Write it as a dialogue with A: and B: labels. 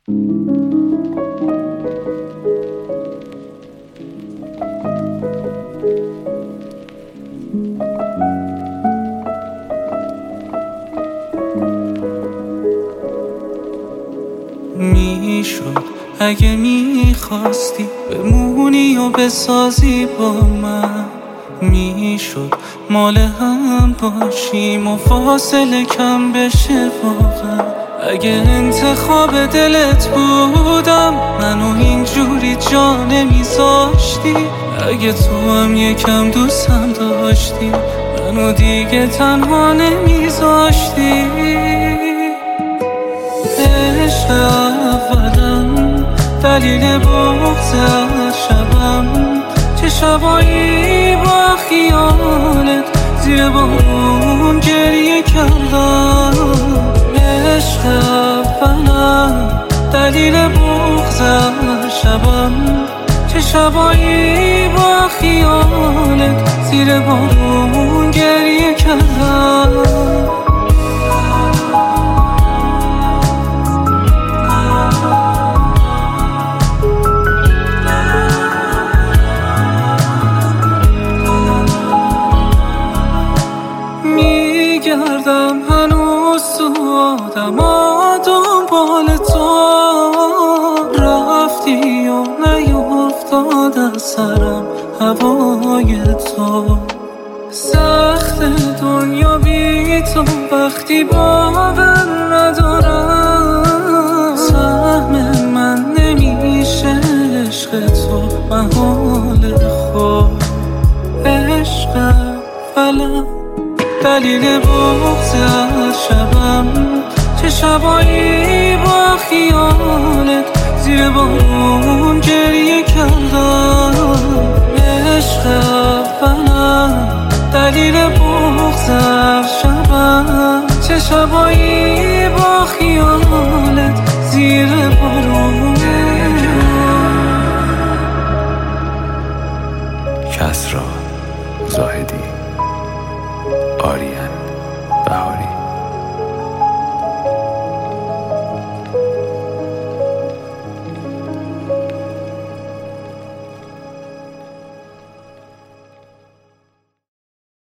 A: میشد اگه میخواستی بمونی و بسازی با من، میشد مال هم باشیم و فاصله کم بشه واقعا. اگه انتخاب دلت بودم منو اینجوری جا نمیذاشتی، اگه تو هم یکم دوستم داشتی منو دیگه تنها نمیذاشتی. عشق اولم دلیل بغض از شبم، چه شبایی با خیالت زیر بارون گریه کردم. عشق اولم دلیل بغض از شبم، چه شبایی با خیالت زیر بارون گریه کردم. میگردم هنوز تو آدما دنبال تو، رفتی و نیفتاد از سرم هوای تو. سخت دنیا بی تو وقتی باور ندارم، سهم من نمیشه عشق تو محال خود. عشق فلم دلیل بغض از شبم، چه شبایی با خیالت زیر بارون گریه کردم. عشق اولم دلیل بغض از شبم، چه شبایی با خیالت زیر بارون.
B: کسری زاهدی، آریان بهاری.